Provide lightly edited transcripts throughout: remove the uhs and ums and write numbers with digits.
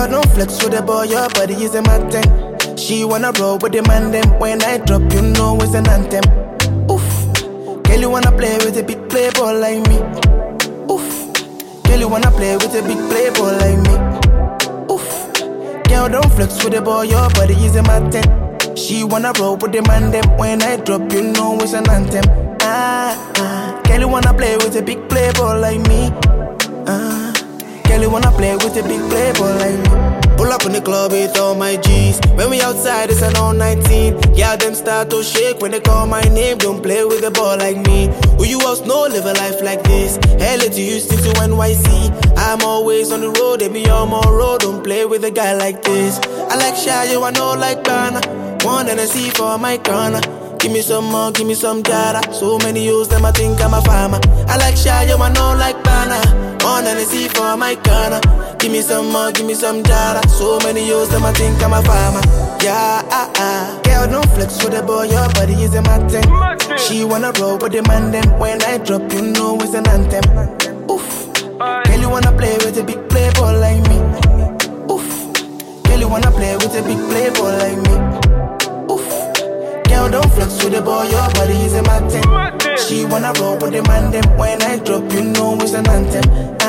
Girl, don't flex with the boy, your body is a matter. She wanna roll with the man them. When I drop, you know it's an anthem. Oof. Girl, you wanna play with a big playboy like me. Oof. Girl, you wanna play with a big playboy like me. Oof. Girl, don't flex with the boy, your body is a matter. She wanna roll with the man them. When I drop, you know it's an anthem. Girl, you wanna play with a big playboy like me. Girl, you wanna play with a big playboy like me. Pull up in the club with all my G's. When we outside, it's an all 19. Yeah, them start to shake when they call my name. Don't play with a ball like me. Who you else know live a life like this? LA to Houston to NYC. I'm always on the road, they be on my road. Don't play with a guy like this. I like Shayo, I know like Ghana. One and I see for my corner. Give me some more, give me some jara. So many years, them I think I'm a farmer. I like Shayo, I know like Bana. On and I see for my corner. Give me some more, give me some jara. So many years, them I think I'm a farmer. Yeah, Girl, don't flex with the boy, your body is a matter. She wanna roll with the man then. When I drop, you know it's an anthem. Oof. Girl, you wanna play with a big playboy like me. Oof. Girl, you wanna play with a big playboy like me. Girl, don't flex with the boy, your body is a matter. She wanna roll with the man them. When I drop, you know it's an anthem.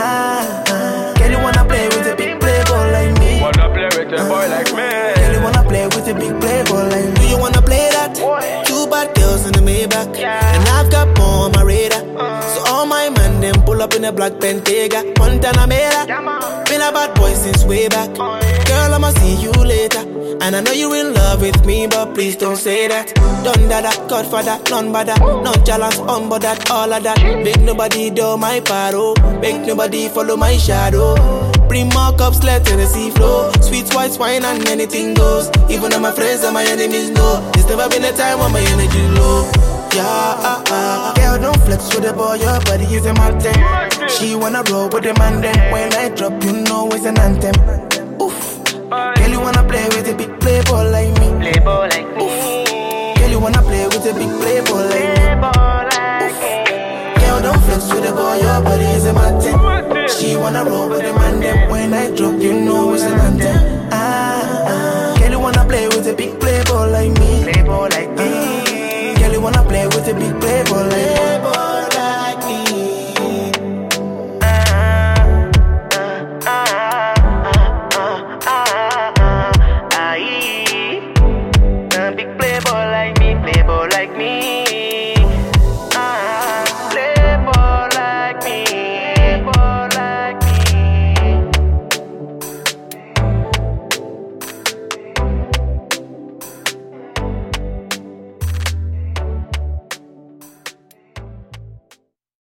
Girl, you wanna play with a big playboy like me. Wanna play with a boy like me. Girl, you wanna play with a big playboy like me. Do you wanna play that? Two bad girls in the Maybach, and I've got more on my radar. So all my man them pull up in a black Bentayga, Montana Mera. Been a bad boy since way back. Girl, I'ma see you later. And I know you in love with me, but please don't say that. Done that, Godfather, none but that. Nonchalance, but that, all of that. Make nobody do my paro. Make nobody follow my shadow. Bring more cups, let Tennessee flow. Sweet white wine and anything goes. Even though my friends and my enemies know. There's never been a time when my energy low. Yeah, Girl, don't flex with the boy, your body is a matter. She wanna roll with the man then. When I drop, you know it's an anthem. Oof. Girl, you wanna play with a big playboy like me. Playboy like me. Oof. Girl, you wanna play with a big playboy like me. Oof. Girl, don't flex with the boy, your body is a matter.